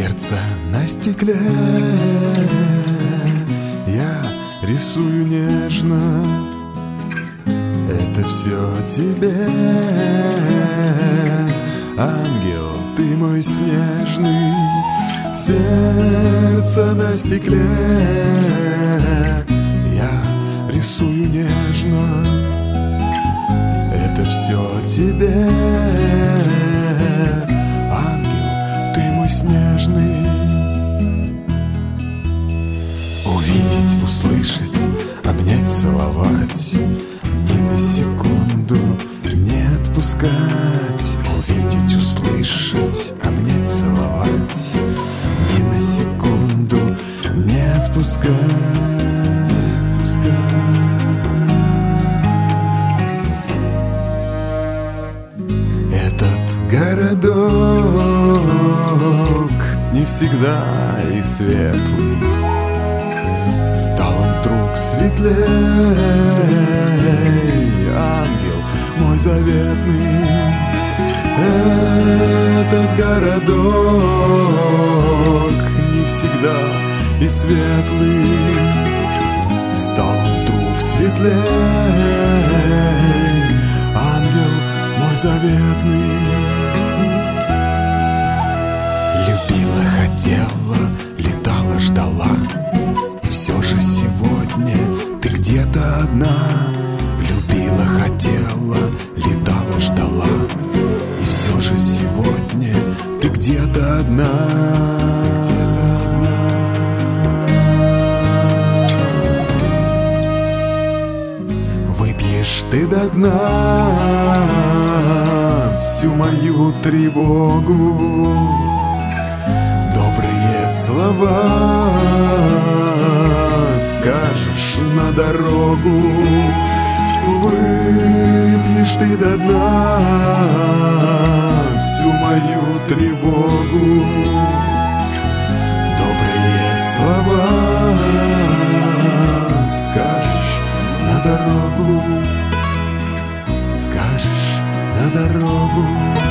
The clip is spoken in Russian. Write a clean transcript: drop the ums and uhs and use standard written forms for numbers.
Сердце на стекле я рисую нежно. Это все тебе, ангел, ты мой снежный. Сердце на стекле я рисую нежно. Это все тебе, ангел, ты мой снежный. Увидеть, услышать, обнять, целовать, ни на секунду не отпускать. Увидеть, услышать, обнять, целовать, ни на секунду не отпускать. Этот городок не всегда и светлый. Стал он вдруг светлей, ангел мой заветный. Этот городок не всегда и светлый. Стал он вдруг светлей, ангел мой заветный. Любила, хотела, летала, ждала, и все же сегодня ты где-то одна. Любила, хотела, летала, ждала, и все же сегодня ты где-то одна. Выпьешь ты до дна всю мою тревогу, добрые слова скажешь на дорогу. Выпьешь ты до дна всю мою тревогу, добрые слова скажешь на дорогу, скажешь на дорогу.